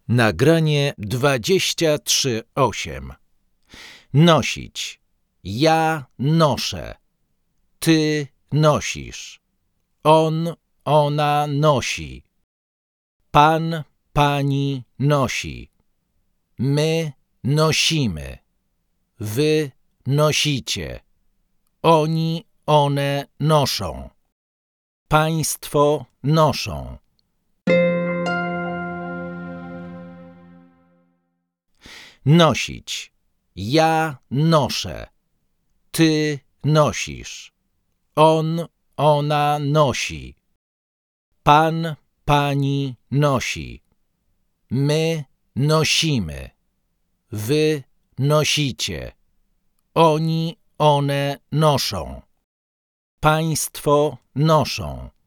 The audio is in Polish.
Nagranie 23:8. Nosić. Ja noszę. Ty nosisz. On, ona nosi. Pan, pani nosi. My nosimy. Wy nosicie. Oni, one noszą. Państwo noszą. Nosić. Ja noszę. Ty nosisz. On, ona nosi. Pan, pani nosi. My nosimy. Wy nosicie. Oni, one noszą. Państwo noszą.